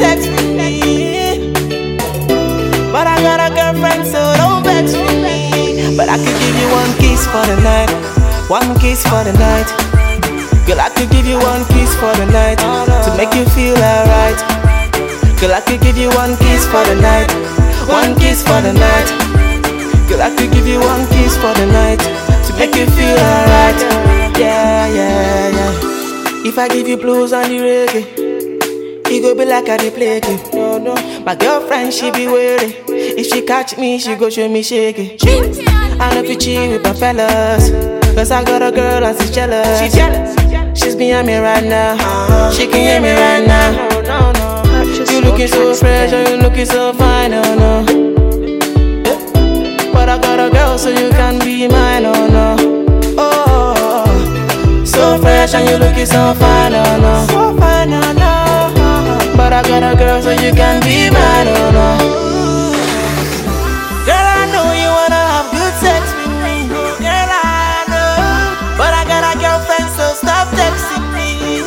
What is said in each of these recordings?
sex with me. But I got a girlfriend, so don't vex with me. But I could give you one kiss for the night, one kiss for the night. Girl, I could give you one kiss for the night to make you feel alright. Girl, I could give you one kiss for the night, one kiss for the night. Girl, I could give you one kiss for the night to make you feel alright. Yeah, yeah, yeah. If I give you blues and the reggae, it go be like I dey play game. No, no. My girlfriend, she be wary. If she catch me, she go show me shaky. I know if you cheat with my fellas, cause I got a girl and she's jealous. She's jealous. She's behind me right now. She can hear me right now. You looking so fresh and you looking so fine, oh no. But I got a girl so you can be mine, oh no. Oh, so fresh and you looking so fine, oh no. So fine, oh no. But I got a girl so you can be mine, oh no. Girl, I know you wanna have good sex with me. Girl, I know. But I got a girlfriend, so stop texting me.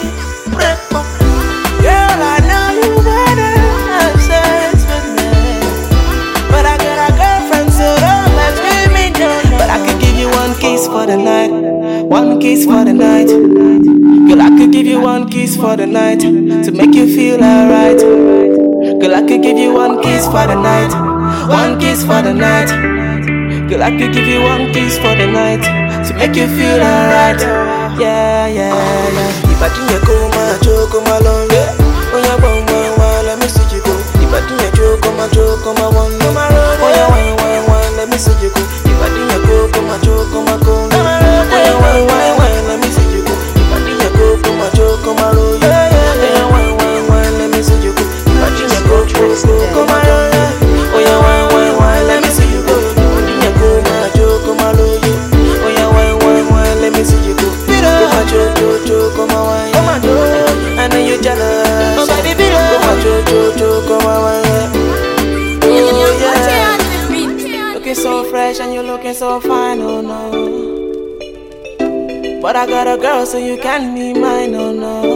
Girl, I know you wanna have sex with me. But I got a girlfriend, so don't mess with me, no. But I could give you one kiss for the night, one kiss for the night. Girl, I could give you one kiss for the night to make you feel alright. Girl, I could give you one kiss for the night, one kiss for the night. Girl, I could give you one kiss for the night to make you feel alright. Yeah, yeah, yeah. If I didn't go, my joke, my long, yeah. Oh, yeah, one, let me see you go. If I didn't joke, my joke, my one, oh, yeah, one, let me see you go. If I didn't go, my joke, my go. Oh, yeah, one, let me see you go. If I didn't go, my joke, my roll, yeah, yeah, one, let me see you go. If I didn't go, my roll, yeah. Oh, yeah, one, let me see you go. If I didn't go, my joke, my roll, yeah. Oh, yeah, one, let me see you go. If I joke, come on, come on, I know you're jealous. Oh, baby, come on, joke, come on, oh, yeah. Looking so fresh and you're looking so fine, oh no. But I got a girl, so you can be mine, oh no.